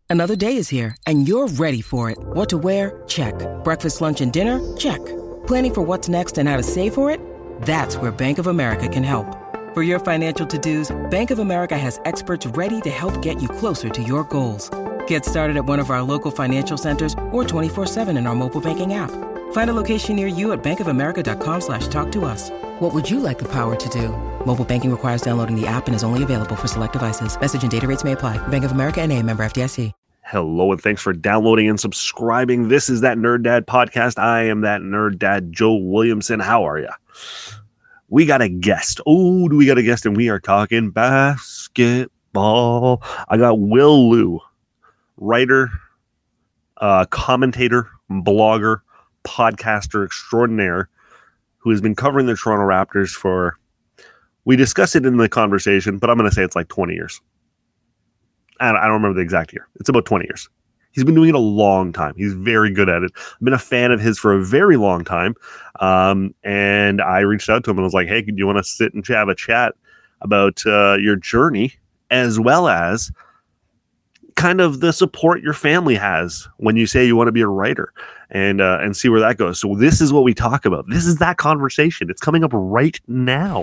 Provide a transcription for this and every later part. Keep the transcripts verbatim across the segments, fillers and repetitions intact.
Another day is here, and you're ready for it. What to wear? Check. Breakfast, lunch, and dinner? Check. Planning for what's next and how to save for it? That's where Bank of America can help. For your financial to-dos, Bank of America has experts ready to help get you closer to your goals. Get started at one of our local financial centers or twenty-four seven in our mobile banking app. Find a location near you at bankofamerica.com slash talk to us. What would you like the power to do? Mobile banking requires downloading the app and is only available for select devices. Message and data rates may apply. Bank of America N A, member F D I C. Hello, and thanks for downloading and subscribing. This is That Nerd Dad podcast. I am that nerd dad, Joe Williamson. How are you? We got a guest. Oh, do we got a guest? And we are talking basketball. I got Will Lou, writer, uh, commentator, blogger, podcaster extraordinaire, who has been covering the Toronto Raptors for, we discussed it in the conversation, but I'm going to say it's like twenty years. I don't remember the exact year. It's about twenty years. He's been doing it a long time. He's very good at it. I've been a fan of his for a very long time. Um, and I reached out to him and was like, hey, do you want to sit and have a chat about uh, your journey, as well as kind of the support your family has when you say you want to be a writer, and uh, and see where that goes. So this is what we talk about. This is that conversation. It's coming up right now.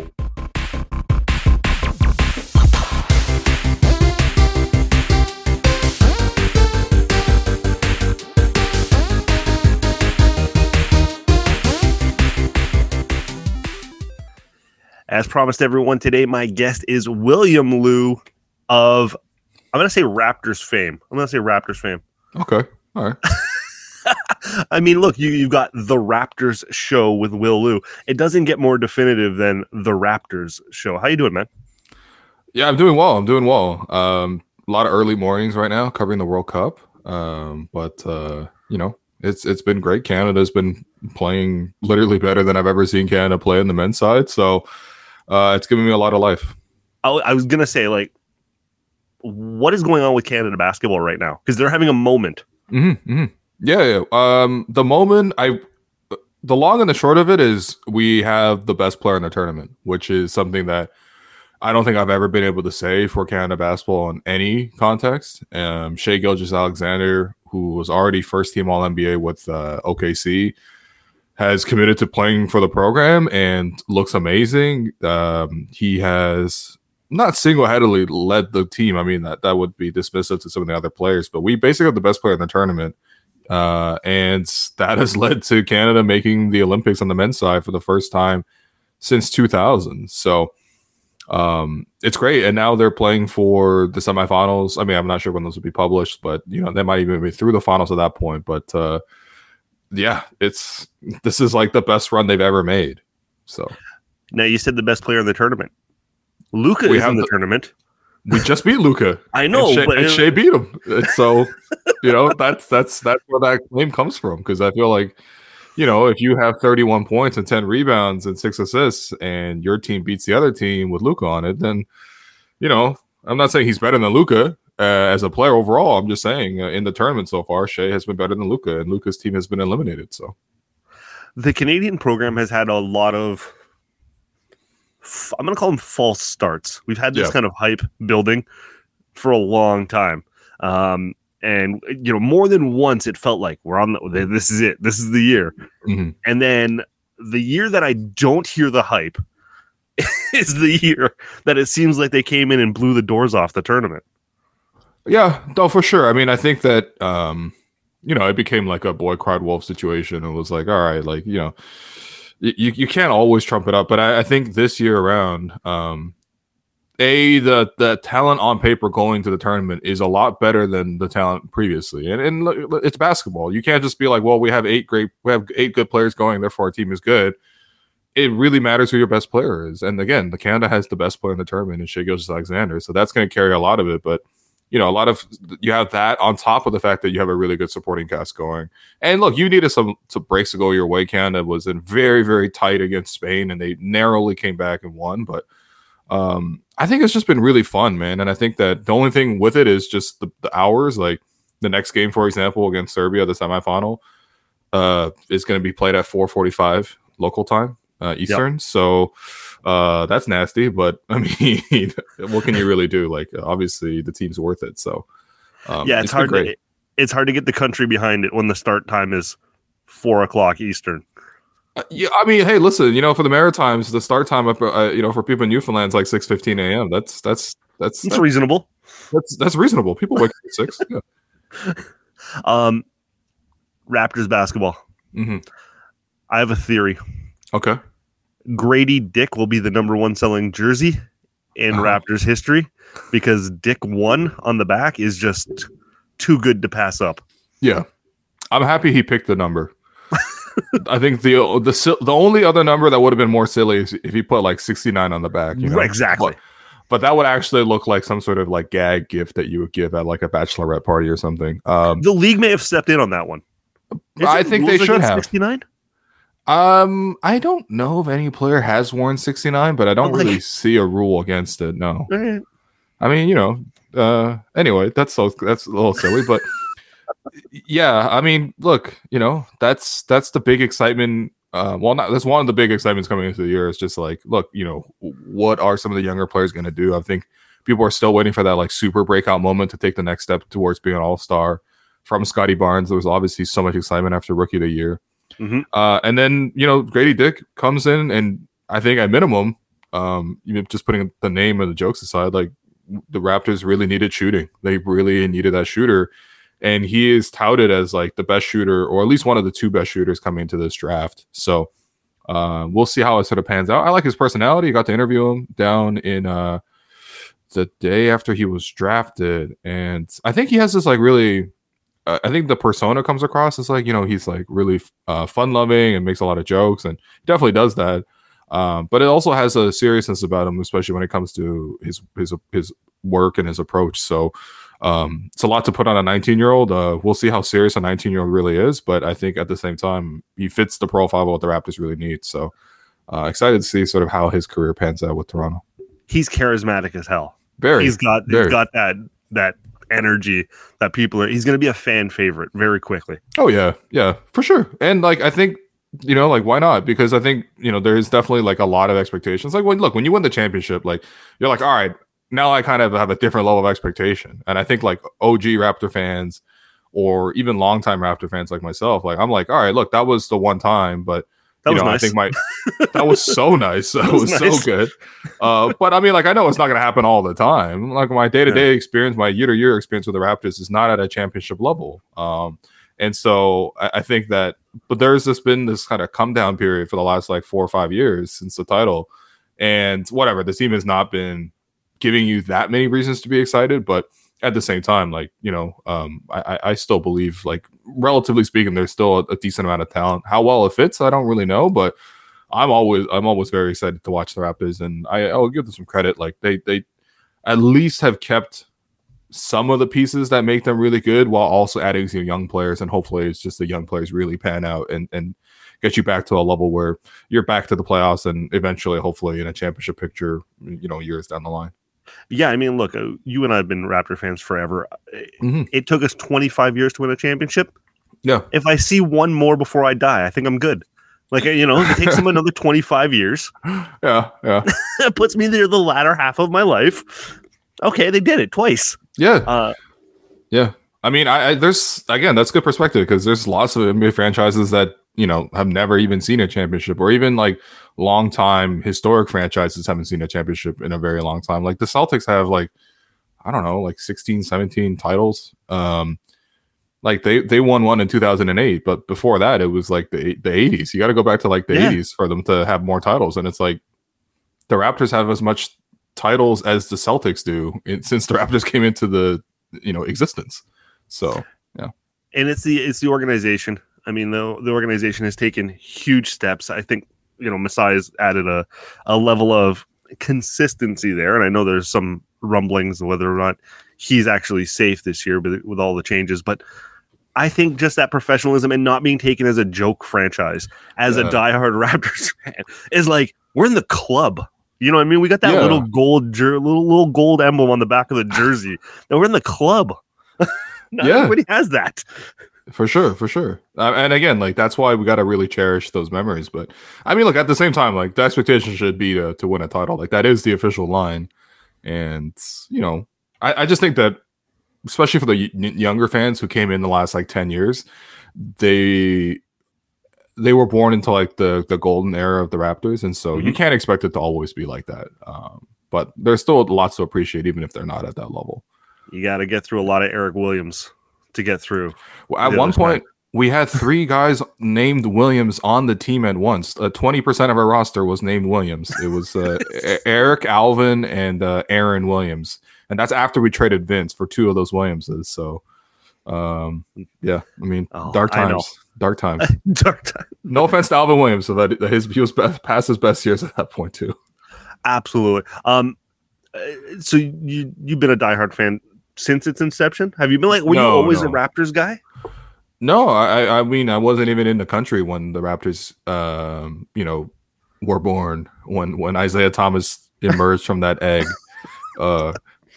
As promised, everyone, today my guest is William Lou of, I'm going to say Raptors fame. I'm going to say Raptors fame. Okay. All right. I mean, look, you, you've got The Raptors Show with Will Lou. It doesn't get more definitive than The Raptors Show. How you doing, man? Yeah, I'm doing well. I'm doing well. Um, a lot of early mornings right now covering the World Cup. Um, but, uh, you know, it's it's been great. Canada's been playing literally better than I've ever seen Canada play on the men's side. So, Uh, it's giving me a lot of life. I, I was going to say, like, what is going on with Canada basketball right now? Because they're having a moment. Mm-hmm, mm-hmm. Yeah, yeah. Um, the moment, I, the long and the short of it is we have the best player in the tournament, which is something that I don't think I've ever been able to say for Canada basketball in any context. Um, Shai Gilgeous-Alexander, who was already first team All N B A with uh, O K C, has committed to playing for the program and looks amazing. Um, he has not single-handedly led the team. I mean, that, that would be dismissive to some of the other players, but we basically have the best player in the tournament. Uh, and that has led to Canada making the Olympics on the men's side for the first time since two thousand. So um, it's great. And now they're playing for the semifinals. I mean, I'm not sure when those will be published, but, you know, they might even be through the finals at that point. But, uh, yeah, it's this is like the best run they've ever made. So now you said the best player in the tournament. Luka is in the, the tournament. We just beat Luka. I know, and Shai, but and Shai beat him. And so you know that's that's that's where that claim comes from. Because I feel like, you know, if you have thirty-one points and ten rebounds and six assists, and your team beats the other team with Luka on it, then you know I'm not saying he's better than Luka. Uh, as a player overall, I'm just saying uh, in the tournament so far, Shai has been better than Luka, and Luka's team has been eliminated. So, the Canadian program has had a lot of, f- I'm going to call them false starts. We've had this yeah. kind of hype building for a long time, um, and you know, more than once it felt like we're on the. This is it. This is the year. Mm-hmm. And then the year that I don't hear the hype is the year that it seems like they came in and blew the doors off the tournament. Yeah, no, for sure. I mean, I think that, um, you know, it became like a boy cried wolf situation. It was like, all right, like, you know, you, you can't always trump it up. But I, I think this year around, um, A, the, the talent on paper going to the tournament is a lot better than the talent previously. And, and look, it's basketball. You can't just be like, well, we have eight great, we have eight good players going, therefore our team is good. It really matters who your best player is. And again, the Canada has the best player in the tournament in Shai Gilgeous-Alexander. So that's going to carry a lot of it. But you know, a lot of you have that on top of the fact that you have a really good supporting cast going. And look, you needed some, some breaks to go your way. Canada was in very, very tight against Spain, and they narrowly came back and won. But um, I think it's just been really fun, man. And I think that the only thing with it is just the, the hours. Like the next game, for example, against Serbia, the semifinal, uh, is going to be played at four forty-five local time, uh, Eastern. Yep. So uh, that's nasty. But I mean, what can you really do? Like, obviously, the team's worth it. So Um, yeah, it's, it's hard. great. To, it's hard to get the country behind it when the start time is four o'clock Eastern. Uh, yeah, I mean, hey, listen, you know, for the Maritimes, the start time up, uh, you know, for people in Newfoundland is like six fifteen a.m. That's that's that's It's that's, reasonable. That's that's reasonable. People wake up at six. Yeah. Um, Raptors basketball. Mm-hmm. I have a theory. Okay. Grady Dick will be the number one selling jersey in Uh-huh. Raptors history because Dick one on the back is just too good to pass up. Yeah, I'm happy he picked the number. I think the the the only other number that would have been more silly is if he put like sixty-nine on the back. You know? Exactly. But, but that would actually look like some sort of like gag gift that you would give at like a bachelorette party or something. Um, The league may have stepped in on that one. Is I it think they rules should against have. sixty-nine? Um, I don't know if any player has worn sixty-nine, but I don't Like- really see a rule against it. No, All right. I mean, you know, uh, anyway, that's so that's a little silly, but yeah, I mean, look, you know, that's that's the big excitement. Uh, well, not that's one of the big excitements coming into the year. Is just like, look, you know, what are some of the younger players going to do? I think people are still waiting for that like super breakout moment to take the next step towards being an all star. From Scotty Barnes, there was obviously so much excitement after Rookie of the Year. Mhm. Uh, and then, you know, Grady Dick comes in, and I think at minimum, um, you know, just putting the name and the jokes aside, like the Raptors really needed shooting. They really needed that shooter. And he is touted as like the best shooter, or at least one of the two best shooters coming into this draft. So uh, we'll see how it sort of pans out. I like his personality. I got to interview him down in uh, the day after he was drafted. And I think he has this like really... I think the persona comes across as like, you know, he's like really uh, fun loving and makes a lot of jokes, and he definitely does that. Um, but it also has a seriousness about him, especially when it comes to his his his work and his approach. So um, it's a lot to put on a nineteen year old. Uh, we'll see how serious a nineteen year old really is, but I think at the same time he fits the profile of what the Raptors really need. So uh, excited to see sort of how his career pans out with Toronto. He's charismatic as hell. Very, He's got very. he's got that that energy that people are. He's going to be a fan favorite very quickly. Oh yeah, yeah, for sure. And like I think, you know, like why not? Because I think, you know, there's definitely like a lot of expectations. Like when look, when you win the championship, like you're like, all right, now I kind of have a different level of expectation. And I think like O G Raptor fans or even longtime Raptor fans like myself, like I'm like, all right, look, that was the one time, but That you was know, nice. I think my that was so nice. That, That was, was nice. so good. Uh, but I mean, like I know it's not going to happen all the time. Like my day to day experience, my year to year experience with the Raptors is not at a championship level. Um, and so I, I think that, but there's just been this kind of come down period for the last like four or five years since the title, and whatever, the team has not been giving you that many reasons to be excited, but at the same time, like, you know, um, I, I still believe, like, relatively speaking, there's still a, a decent amount of talent. How well it fits, I don't really know, but I'm always I'm always very excited to watch the Raptors, and I, I'll give them some credit. Like, they they at least have kept some of the pieces that make them really good while also adding some young players, and hopefully it's just the young players really pan out and, and get you back to a level where you're back to the playoffs and eventually, hopefully, in a championship picture, you know, years down the line. Yeah, I mean, look, uh, you and I have been Raptor fans forever. Mm-hmm. It took us twenty-five years to win a championship. Yeah. If I see one more before I die, I think I'm good. Like, you know, if it takes them another twenty-five years, Yeah, yeah. it puts me near the latter half of my life. Okay, they did it twice. Yeah. Uh, Yeah. I mean, I, I there's again, that's good perspective because there's lots of N B A franchises that, you know, have never even seen a championship, or even like long time historic franchises haven't seen a championship in a very long time. Like the Celtics have like, I don't know, like sixteen, seventeen titles. Um, like they, they won one in two thousand eight, but before that it was like the the eighties. You got to go back to like the Yeah. eighties for them to have more titles. And it's like the Raptors have as much titles as the Celtics do it, since the Raptors came into the, you know, existence. So, yeah. and it's the it's the organization. I mean, the the organization has taken huge steps. I think, you know, Masai's added a a level of consistency there, and I know there's some rumblings of whether or not he's actually safe this year, but with all the changes. But I think just that professionalism and not being taken as a joke franchise, as Yeah. a diehard Raptors fan, is like we're in the club. You know what I mean? We got that Yeah. little gold jer- little little gold emblem on the back of the jersey. And we're in the club. Not Yeah. everybody has that. For sure, for sure. Uh, and again, like that's why we got to really cherish those memories. But I mean, look, at the same time, like the expectation should be to, to win a title. Like that is the official line. And, you know, I, I just think that especially for the y- younger fans who came in the last like ten years, they they were born into like the the golden era of the Raptors, and so mm-hmm. you can't expect it to always be like that. Um, but there's still lots to appreciate, even if they're not at that level. You got to get through a lot of Eric Williams to get through. Well, at one point, side. we had three guys named Williams on the team at once. Uh, twenty percent of our roster was named Williams. It was uh, Eric, Alvin, and uh, Aaron Williams, and that's after we traded Vince for two of those Williamses. So. Um. Yeah. I mean, oh, dark times. Dark times. dark times. No offense to Alvin Williams, so that his he was best, past his best years at that point too. Absolutely. Um. So you you've been a diehard fan since its inception? Have you been like? Were no, you always no. a Raptors guy? No, I I mean I wasn't even in the country when the Raptors, um, you know, were born. When when Isaiah Thomas emerged from that egg. Uh.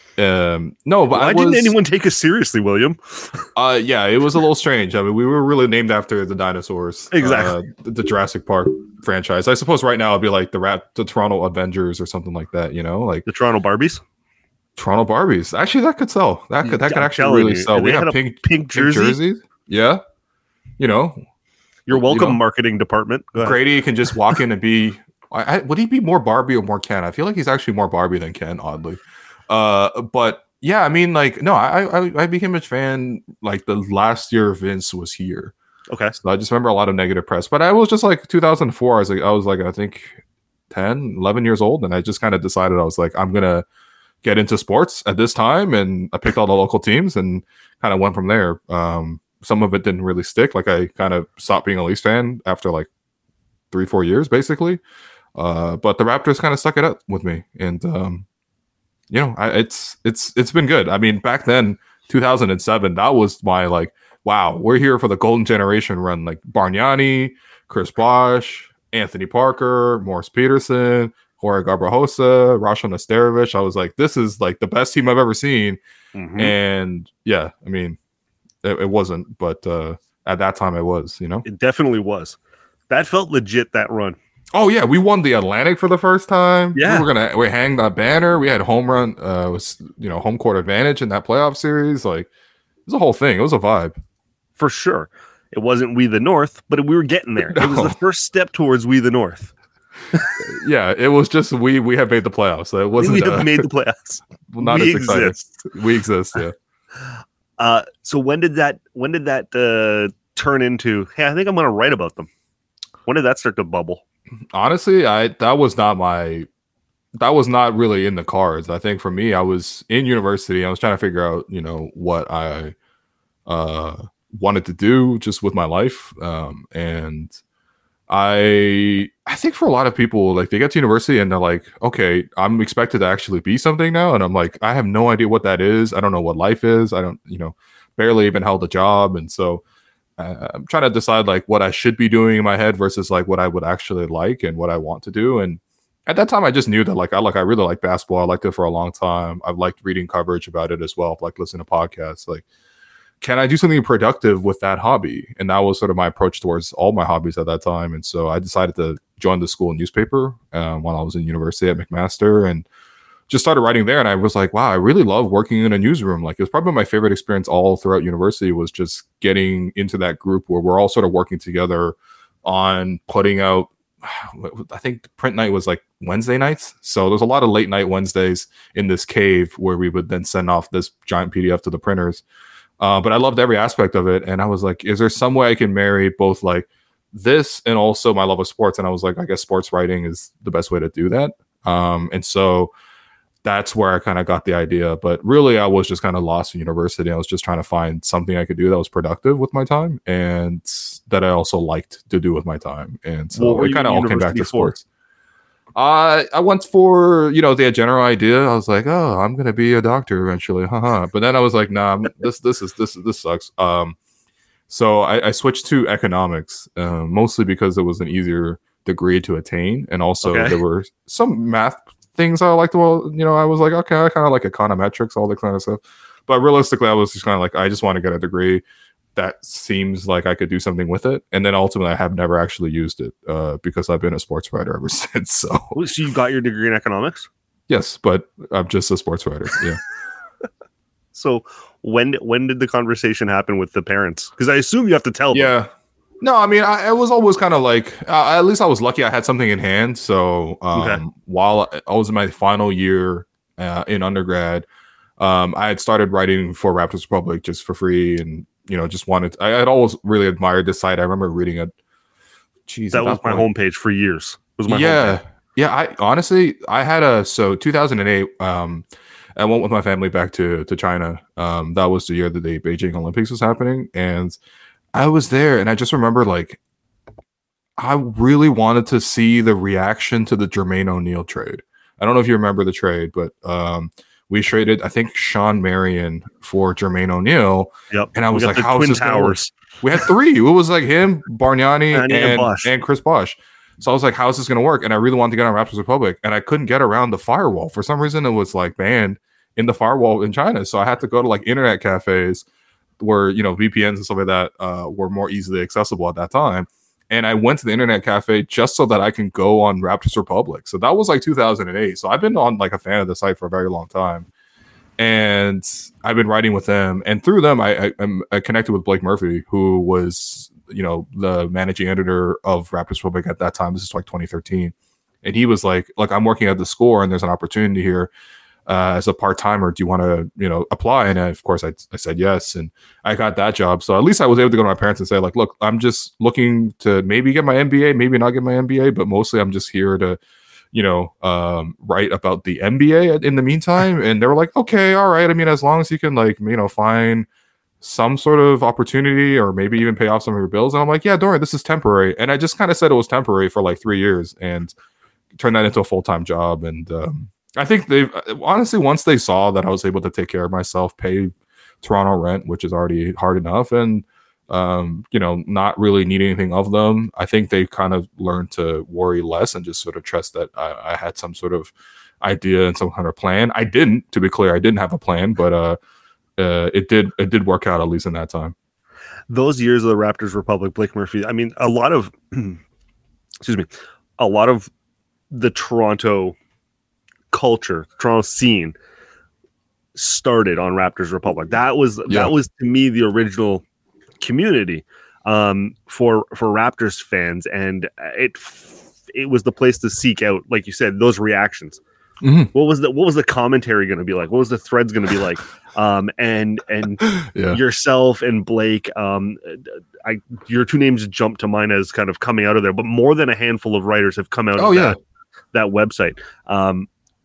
Um, no, but why I was, didn't anyone take us seriously, William? uh, yeah, it was a little strange. I mean, we were really named after the dinosaurs, exactly. Uh, the, the Jurassic Park franchise. I suppose right now it'd be like the Rat, the Toronto Avengers or something like that. You know, like the Toronto Barbies. Toronto Barbies. Actually, that could sell. That could that could actually really you. sell. And we have pink, pink, pink jersey? pink jerseys. Yeah, you know, you're welcome, you know, marketing department. Grady can just walk in and be. I, I, would he be more Barbie or more Ken? I feel like he's actually more Barbie than Ken, oddly. Uh, but. Yeah, I mean, like, no, I, I I became a fan like the last year Vince was here. Okay, so I just remember a lot of negative press, but I was just like two thousand four. I was like, I was like, I think ten, eleven years old, and I just kind of decided I was like, I'm gonna get into sports at this time, and I picked all the local teams and kind of went from there. Um, some of it didn't really stick. Like I kind of stopped being a Leafs fan after like three, four years, basically. Uh, but the Raptors kind of stuck it up with me, and um. You know, I, it's it's it's been good. I mean, back then, two thousand seven, that was my like, wow, we're here for the golden generation run. Like Bargnani, Chris Bosh, Anthony Parker, Morris Peterson, Jorge Garbajosa, Rashan Nesterovich. I was like, this is like the best team I've ever seen. Mm-hmm. And yeah, I mean, it, it wasn't, but uh, at that time it was. You know, it definitely was. That felt legit. That run. Oh yeah, we won the Atlantic for the first time. Yeah, we were gonna we hang that banner. We had home run, uh, was you know home court advantage in that playoff series. Like it was a whole thing. It was a vibe for sure. It wasn't We the North, but we were getting there. No. It was the first step towards We the North. Yeah, it was just we we have made the playoffs. So it wasn't. We have uh, made the playoffs. Not we as exciting. exist. We exist. Yeah. Uh, so when did that when did that uh, turn into? Hey, I think I'm going to write about them. When did that start to bubble? Honestly, I that was not my that was not really in the cards. I think for me, I was in university. I was trying to figure out, you know, what I uh, wanted to do just with my life. Um, and I I think for a lot of people, like they get to university and they're like, okay, I'm expected to actually be something now. And I'm like, I have no idea what that is. I don't know what life is. I don't, you know, barely even held a job. And so I'm trying to decide like what I should be doing in my head versus like what I would actually like and what I want to do. And at that time, I just knew that like I like I really like basketball. I liked it for a long time. I've liked reading coverage about it as well. I've liked listening to podcasts. Like, can I do something productive with that hobby? And that was sort of my approach towards all my hobbies at that time. And so I decided to join the school newspaper uh, while I was in university at McMaster and just started writing there. And I was like, wow, I really love working in a newsroom. Like it was probably my favorite experience all throughout university was just getting into that group where we're all sort of working together on putting out, I think print night was like Wednesday nights. So there's a lot of late night Wednesdays in this cave where we would then send off this giant P D F to the printers. Uh, but I loved every aspect of it. And I was like, is there some way I can marry both like this and also my love of sports? And I was like, I guess sports writing is the best way to do that. Um, and so that's where I kind of got the idea. But really, I was just kind of lost in university. I was just trying to find something I could do that was productive with my time and that I also liked to do with my time. And so it kind of all came back to sports. Uh, I went for, you know, the general idea. I was like, oh, I'm going to be a doctor eventually. Haha. But then I was like, nah, this, this is, this, this sucks. Um, so I, I switched to economics, uh, mostly because it was an easier degree to attain. And also okay. there were some math things I liked. Well, you know, I was like, okay, I kind of like econometrics, all that kind of stuff. But realistically, I was just kind of like, I just want to get a degree that seems like I could do something with it. And then ultimately, I have never actually used it uh, because I've been a sports writer ever since. So, so you got your degree in economics? Yes, but I'm just a sports writer. Yeah. So when when did the conversation happen with the parents? Because I assume you have to tell them. Yeah. No, I mean, I, I was always kind of like, uh, at least I was lucky I had something in hand. So um, okay. while I was in my final year uh, in undergrad, um, I had started writing for Raptors Republic just for free, and you know, just wanted. To, I had always really admired this site. I remember reading it. Jeez, that was that my point, homepage for years. It was my yeah, homepage. yeah. I honestly, I had a so two thousand eight. Um, I went with my family back to to China. Um, that was the year that the Beijing Olympics was happening, and I was there, and I just remember like I really wanted to see the reaction to the Jermaine O'Neal trade. I don't know if you remember the trade, but um, we traded, I think, Sean Marion for Jermaine O'Neal. Yep. And I was like, how is this towers? We had three. It was like him, Bargnani, and, and, and Chris Bosh. So I was like, how is this going to work? And I really wanted to get on Raptors Republic, and I couldn't get around the firewall. For some reason, it was like banned in the firewall in China. So I had to go to like internet cafes where, you know, V P Ns and stuff like that uh, were more easily accessible at that time. And I went to the internet cafe just so that I can go on Raptors Republic. So that was like two thousand eight. So I've been on like a fan of the site for a very long time. And I've been writing with them. And through them, I, I, I connected with Blake Murphy, who was, you know, the managing editor of Raptors Republic at that time. This is like twenty thirteen. And he was like, look, I'm working at the Score, and there's an opportunity here. Uh, as a part-timer, do you want to, you know, apply? And I, of course, I, I said yes, and I got that job. So at least I was able to go to my parents and say, like, look, I'm just looking to maybe get my M B A, maybe not get my M B A, but mostly I'm just here to, you know, um, write about the N B A in the meantime. And they were like, okay, all right. I mean, as long as you can, like, you know, find some sort of opportunity or maybe even pay off some of your bills. And I'm like, yeah, don't worry, this is temporary. And I just kind of said it was temporary for like three years and turned that into a full-time job. And, um, I think they honestly, once they saw that I was able to take care of myself, pay Toronto rent, which is already hard enough, and um, you know, not really need anything of them, I think they kind of learned to worry less and just sort of trust that I, I had some sort of idea and some kind of plan. I didn't, to be clear, I didn't have a plan, but uh, uh, it did it did work out, at least in that time. Those years of the Raptors Republic, Blake Murphy. I mean, a lot of excuse me, a lot of the Toronto culture, Toronto scene started on Raptors Republic. That was yeah. that was to me the original community um, for for Raptors fans, and it it was the place to seek out, like you said, those reactions. Mm-hmm. What was the what was the commentary going to be like? What was the threads going to be like? Um, and and yeah. yourself and Blake, um, I your two names jump to mind as kind of coming out of there, but more than a handful of writers have come out oh, of yeah. that, that website. Um,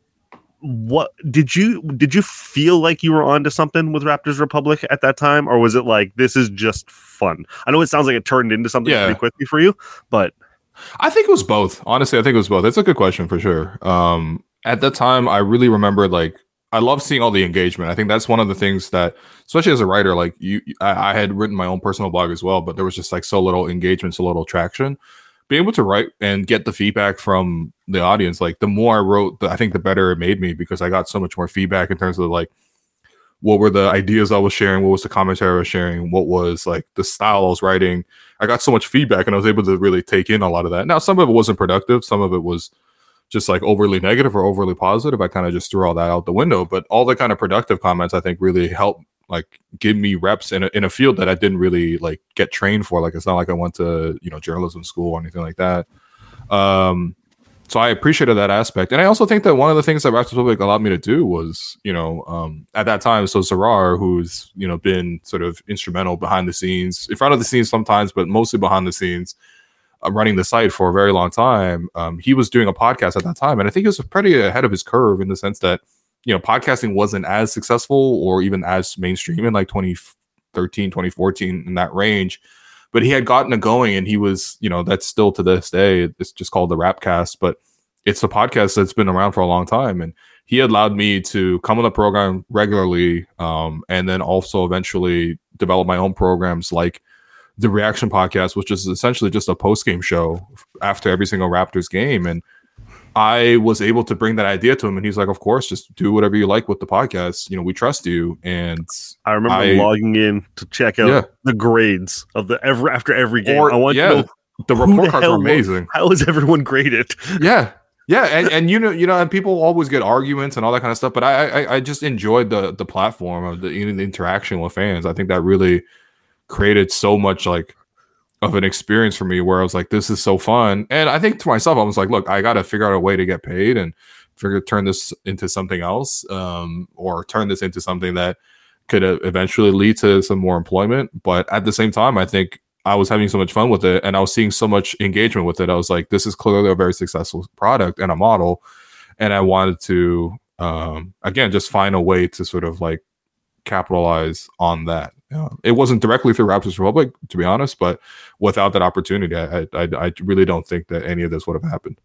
what did you did you feel like you were onto something with Raptors Republic at that time, or was it like this is just fun? I know it sounds like it turned into something yeah. pretty quickly for you, but I think it was both. Honestly, I think it was both. It's a good question for sure. Um, at that time, I really remember like I love seeing all the engagement. I think that's one of the things that, especially as a writer, like you, I, I had written my own personal blog as well, but there was just like so little engagement, so little traction. Being able to write and get the feedback from the audience, like the more I wrote, the, I think the better it made me, because I got so much more feedback in terms of like what were the ideas I was sharing, what was the commentary I was sharing, what was like the style I was writing. I got so much feedback and I was able to really take in a lot of that. Now, some of it wasn't productive. Some of it was just like overly negative or overly positive. I kind of just threw all that out the window, but all the kind of productive comments I think really helped like give me reps in a, in a field that I didn't really like get trained for. Like, it's not like I went to, you know, journalism school or anything like that. Um, so I appreciated that aspect. And I also think that one of the things that Raptors Republic allowed me to do was, you know, um, at that time, so Zarar, who's, you know, been sort of instrumental behind the scenes, in front of the scenes sometimes, but mostly behind the scenes, uh, running the site for a very long time. Um, he was doing a podcast at that time. And I think he was pretty ahead of his curve in the sense that, you know, podcasting wasn't as successful or even as mainstream in like twenty thirteen, twenty fourteen, in that range. But he had gotten it going, and he was, you know, that's still to this day, it's just called the Rapcast, but it's a podcast that's been around for a long time. And he allowed me to come on the program regularly, um, and then also eventually develop my own programs like the Reaction Podcast, which is essentially just a post-game show after every single Raptors game. And I was able to bring that idea to him, and he's like, of course, just do whatever you like with the podcast. You know, we trust you. And I remember I, logging in to check out yeah. the grades of the every after every game. Or, I want yeah, to know the report cards are amazing. How is everyone graded? Yeah. Yeah, and, and you know, you know, and people always get arguments and all that kind of stuff. But I, I, I just enjoyed the the platform of the, you know, the interaction with fans. I think that really created so much like of an experience for me, where I was like, this is so fun. And I think to myself, I was like, look, I got to figure out a way to get paid and figure turn this into something else, um, or turn this into something that could uh, eventually lead to some more employment. But at the same time, I think I was having so much fun with it, and I was seeing so much engagement with it. I was like, this is clearly a very successful product and a model. And I wanted to, um, again, just find a way to sort of like capitalize on that. Uh, it wasn't directly through Raptors Republic, to be honest, but without that opportunity, I, I, I really don't think that any of this would have happened.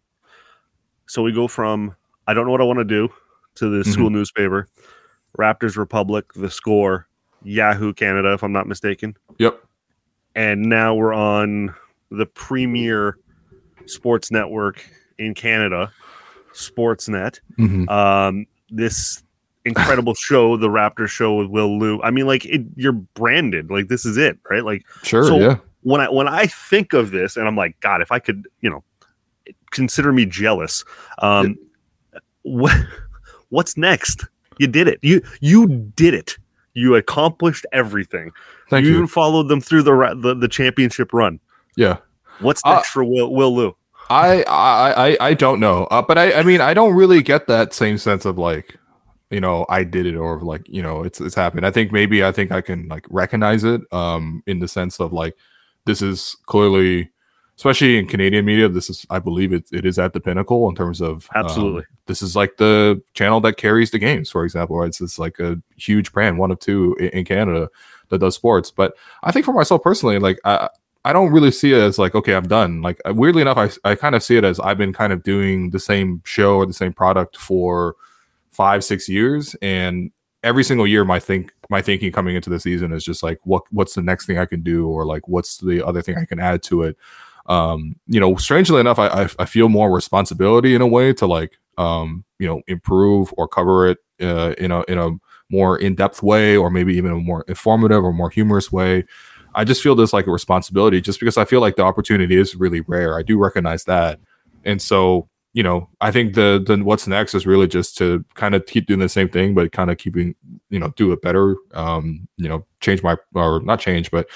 So we go from, I don't know what I want to do, to the school mm-hmm. newspaper, Raptors Republic, The Score, Yahoo Canada, if I'm not mistaken. Yep. And now we're on the premier sports network in Canada, Sportsnet. Mm-hmm. Um, this incredible show, the Raptors show with Will Liu. I mean, like it, you're branded. Like this is it, right? Like sure, so yeah. When I when I think of this, and I'm like, God, if I could, you know, consider me jealous. Um, yeah. What what's next? You did it. You you did it. You accomplished everything. Thank you. You even followed them through the, the the championship run. Yeah. What's next uh, for Will Will Liu? I I I don't know, uh, but I I mean I don't really get that same sense of like, you know, I did it, or like, you know, it's it's happened. I think maybe I think I can like recognize it um in the sense of like this is clearly, especially in Canadian media, this is, I believe it it is at the pinnacle in terms of absolutely. Um, this is like the channel that carries the games, for example, right? It's, it's like a huge brand, one of two in, in Canada that does sports. But I think for myself personally, like I I don't really see it as like, okay, I'm done. Like weirdly enough, I I kind of see it as I've been kind of doing the same show or the same product for five, six years, and every single year my think my thinking coming into the season is just like, what what's the next thing I can do, or like what's the other thing I can add to it. Um, you know, strangely enough, I, I I feel more responsibility in a way to like um, you know, improve or cover it uh, in a in a more in-depth way, or maybe even a more informative or more humorous way. I just feel this like a responsibility, just because I feel like the opportunity is really rare. I do recognize that, and so, you know, I think the the what's next is really just to kind of keep doing the same thing, but kind of keeping, you know, do it better. Um, you know, change my, or not change, but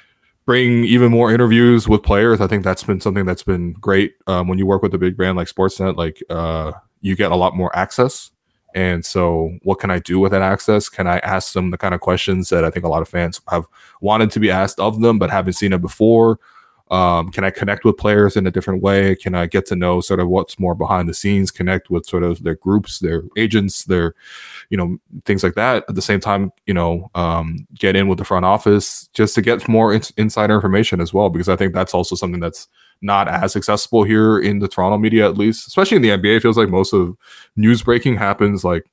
bring even more interviews with players. I think that's been something that's been great. Um, when you work with a big brand like Sportsnet, like uh, you get a lot more access. And so what can I do with that access? Can I ask them the kind of questions that I think a lot of fans have wanted to be asked of them, but haven't seen it before? Um, can I connect with players in a different way? Can I get to know sort of what's more behind the scenes, connect with sort of their groups, their agents, their, you know, things like that. At the same time, you know, um, get in with the front office just to get more in- insider information as well, because I think that's also something that's not as accessible here in the Toronto media, at least, especially in the N B A. It feels like most of news breaking happens like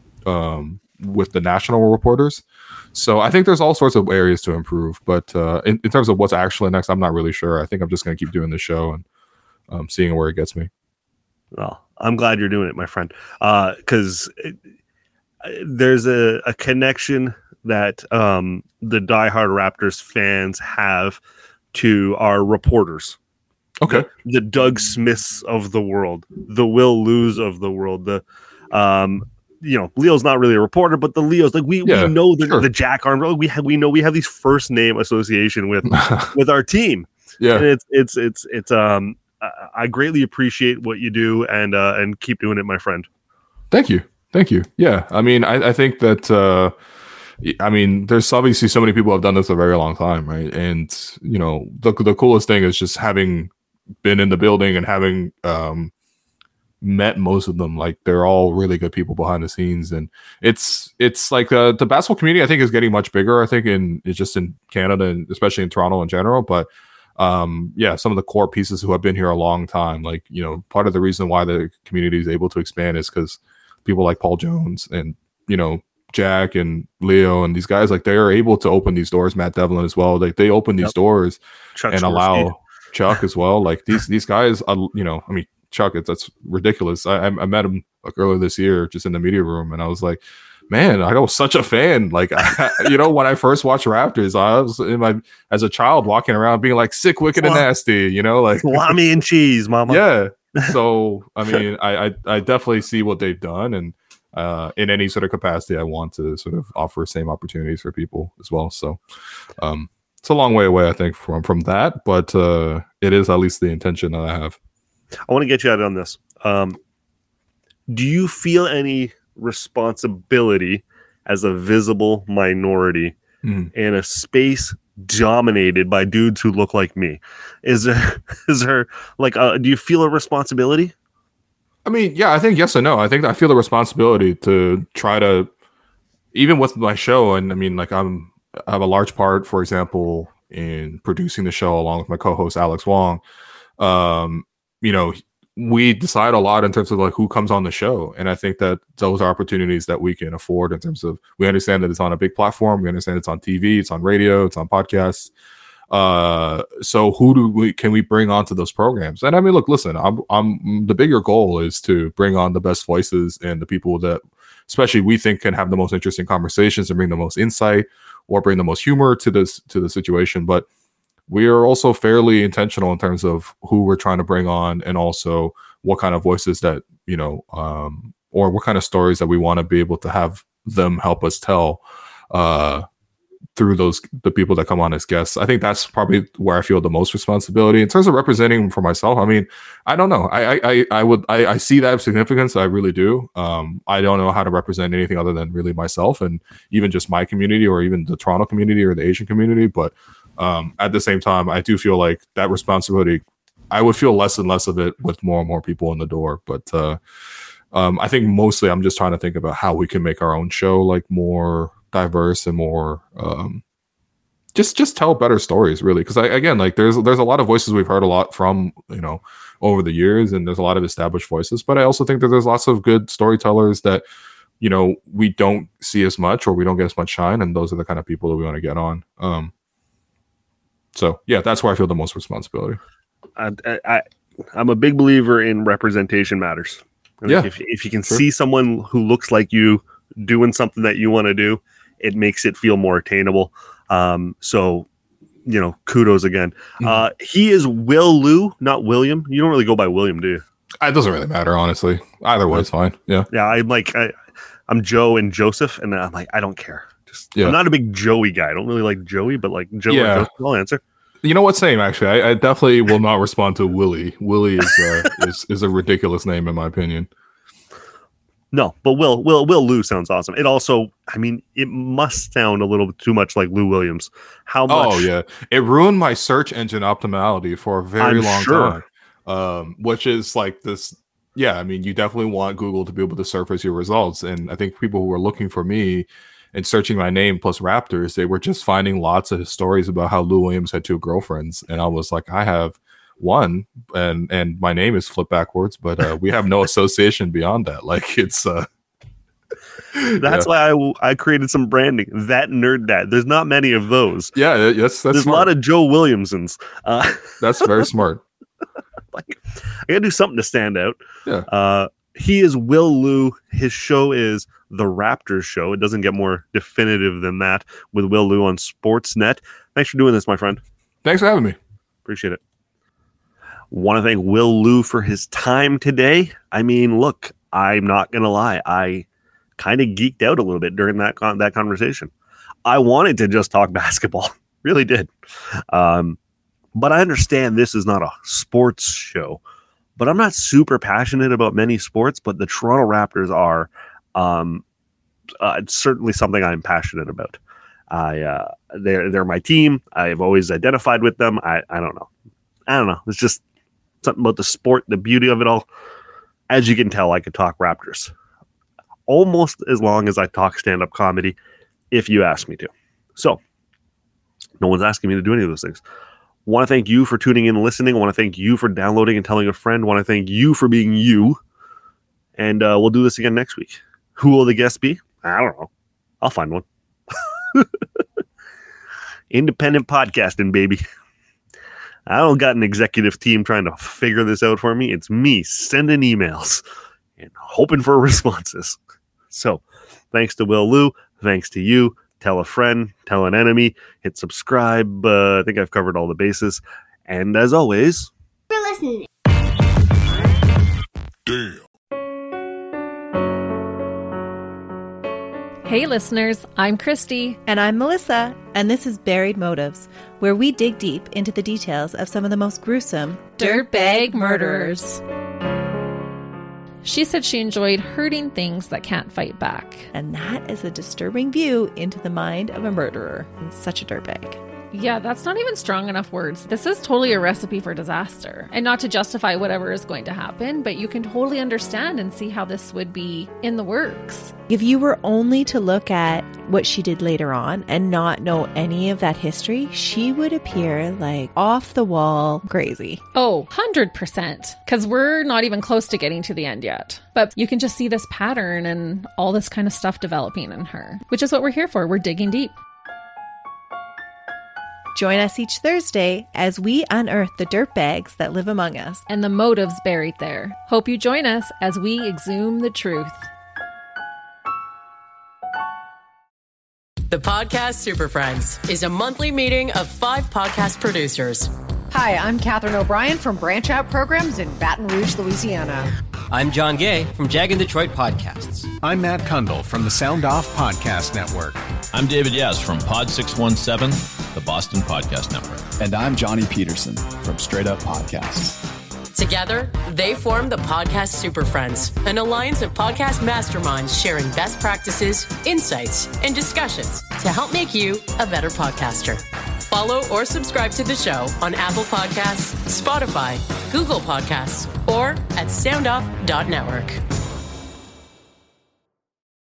um, with the national reporters. So I think there's all sorts of areas to improve, but uh, in, in terms of what's actually next, I'm not really sure. I think I'm just going to keep doing the show and um, seeing where it gets me. Well, I'm glad you're doing it, my friend, because uh, there's a, a connection that um, the diehard Raptors fans have to our reporters. Okay. The, the Doug Smiths of the world, the Will Lius of the world, the um, you know, Leo's not really a reporter, but the Leos, like we, yeah, we know the, sure. the Jack Arnold, we have, we know we have these first name association with, with our team. Yeah. And it's, it's, it's, it's, um, I, I greatly appreciate what you do, and, uh, and keep doing it, my friend. Thank you. Thank you. Yeah. I mean, I, I think that, uh, I mean, there's obviously so many people who have done this a very long time. Right. And, you know, the, the coolest thing is just having been in the building and having, um, met most of them. Like they're all really good people behind the scenes, and it's it's like uh, the basketball community I think is getting much bigger. I think in it's just in Canada and especially in Toronto in general. But um, yeah, some of the core pieces who have been here a long time, like, you know, part of the reason why the community is able to expand is because people like Paul Jones and, you know, Jack and Leo and these guys, like they are able to open these doors. Matt Devlin as well. Like they open these yep. doors Chuck and Scorsese. Allow Chuck as well. Like these these guys, uh, you know, I mean. Chuck, it's that's ridiculous. I, I met him like earlier this year, just in the media room, and I was like, "Man, I was such a fan." Like, I, you know, when I first watched Raptors, I was in my as a child walking around being like, "Sick, wicked, and nasty," you know, like salami and cheese, mama. Yeah, So, I mean, I, I, I definitely see what they've done. And uh, in any sort of capacity, I want to sort of offer same opportunities for people as well. So um, it's a long way away, I think, from, from that. But uh, it is at least the intention that I have. I want to get you out on this. Um, do you feel any responsibility as a visible minority mm. in a space dominated by dudes who look like me? Is there, is there like, uh, do you feel a responsibility? I mean, yeah, I think yes and no. I think I feel the responsibility to try to, even with my show, and I mean, like I'm, I have a large part, for example, in producing the show along with my co-host Alex Wong. Um, you know, we decide a lot in terms of like who comes on the show. And I think that those are opportunities that we can afford in terms of, we understand that it's on a big platform. We understand it's on T V, it's on radio, it's on podcasts. Uh, so who do we, can we bring onto those programs? And I mean, look, listen, I'm, I'm, the bigger goal is to bring on the best voices and the people that, especially we think can have the most interesting conversations and bring the most insight or bring the most humor to this, to the situation. But we are also fairly intentional in terms of who we're trying to bring on and also what kind of voices that, you know, um, or what kind of stories that we want to be able to have them help us tell uh, through those, the people that come on as guests. I think that's probably where I feel the most responsibility in terms of representing for myself. I mean, I don't know. I, I, I would, I, I see that significance. I really do. Um, I don't know how to represent anything other than really myself and even just my community or even the Toronto community or the Asian community. But Um, at the same time, I do feel like that responsibility, I would feel less and less of it with more and more people in the door. But uh, um, I think mostly I'm just trying to think about how we can make our own show like more diverse and more um, just just tell better stories, really. Because I again, like there's there's a lot of voices we've heard a lot from, you know, over the years, and there's a lot of established voices. But I also think that there's lots of good storytellers that, you know, we don't see as much or we don't get as much shine, and those are the kind of people that we want to get on. Um, So yeah, that's where I feel the most responsibility. I, I, I'm a big believer in representation matters. Like yeah, if if you can sure. see someone who looks like you doing something that you want to do, it makes it feel more attainable. Um, so you know, kudos again. Mm-hmm. Uh, he is Will Lou, not William. You don't really go by William, do you? It doesn't really matter, honestly. Either way is fine. Yeah, yeah. I'm like I, I'm Joe and Joseph, and I'm like I don't care. Yeah. I'm not a big Joey guy. I don't really like Joey, but like Joe yeah. or Joseph, I'll answer. You know what? Same, actually. I, I definitely will not respond to Willie. Willie is, uh, is is a ridiculous name, in my opinion. No, but Will Will Will Lou sounds awesome. It also, I mean, it must sound a little bit too much like Lou Williams. How much? Oh yeah, it ruined my search engine optimality for a very I'm long sure. time. Um, which is like this. Yeah, I mean, you definitely want Google to be able to surface your results, and I think people who were looking for me and searching my name plus Raptors, they were just finding lots of stories about how Lou Williams had two girlfriends. And I was like, I have one and, and my name is flipped backwards, but uh, we have no association beyond that. Like it's, uh, that's yeah. why I, I created some branding, that nerd dad. There's not many of those. Yeah. Yes. That's There's smart. a lot of Joe Williamsons. Uh, that's very smart. Like I gotta do something to stand out. Yeah. Uh, he is Will Lou. His show is The Raptors Show. It doesn't get more definitive than that with Will Lou on Sportsnet. Thanks for doing this, my friend. Thanks for having me. Appreciate it. Want to thank Will Lou for his time today. I mean, look, I'm not going to lie. I kind of geeked out a little bit during that con- that conversation. I wanted to just talk basketball. Really did. Um, but I understand this is not a sports show. But I'm not super passionate about many sports, but the Toronto Raptors are um, uh, it's certainly something I'm passionate about. I uh, they're they're my team. I've always identified with them. I, I don't know. I don't know. It's just something about the sport, the beauty of it all. As you can tell, I could talk Raptors almost as long as I talk stand-up comedy, if you ask me to. So, no one's asking me to do any of those things. Want to thank you for tuning in and listening. I want to thank you for downloading and telling a friend. I want to thank you for being you. And uh, we'll do this again next week. Who will the guest be? I don't know. I'll find one. Independent podcasting, baby. I don't got an executive team trying to figure this out for me. It's me sending emails and hoping for responses. So, thanks to Will Lou. Thanks to you. Tell a friend, tell an enemy, hit subscribe. Uh, I think I've covered all the bases. And as always, for listening. Damn. Hey listeners, I'm Christy. And I'm Melissa, and this is Buried Motives, where we dig deep into the details of some of the most gruesome dirtbag murderers. She said she enjoyed hurting things that can't fight back. And that is a disturbing view into the mind of a murderer and such a dirtbag. Yeah, that's not even strong enough words. This is totally a recipe for disaster. And not to justify whatever is going to happen, but you can totally understand and see how this would be in the works. If you were only to look at what she did later on and not know any of that history, she would appear like off the wall crazy. Oh, one hundred percent. Because we're not even close to getting to the end yet. But you can just see this pattern and all this kind of stuff developing in her, which is what we're here for. We're digging deep. Join us each Thursday as we unearth the dirtbags that live among us and the motives buried there. Hope you join us as we exhume the truth. The Podcast Super Friends is a monthly meeting of five podcast producers. Hi, I'm Catherine O'Brien from Branch Out Programs in Baton Rouge, Louisiana. I'm John Gay from Jag and Detroit Podcasts. I'm Matt Kundle from the Sound Off Podcast Network. I'm David Yes from Pod six one seven, the Boston Podcast Network. And I'm Johnny Peterson from Straight Up Podcasts. Together, they form the Podcast Super Friends, an alliance of podcast masterminds sharing best practices, insights, and discussions to help make you a better podcaster. Follow or subscribe to the show on Apple Podcasts, Spotify, Google Podcasts, or at sound off dot network.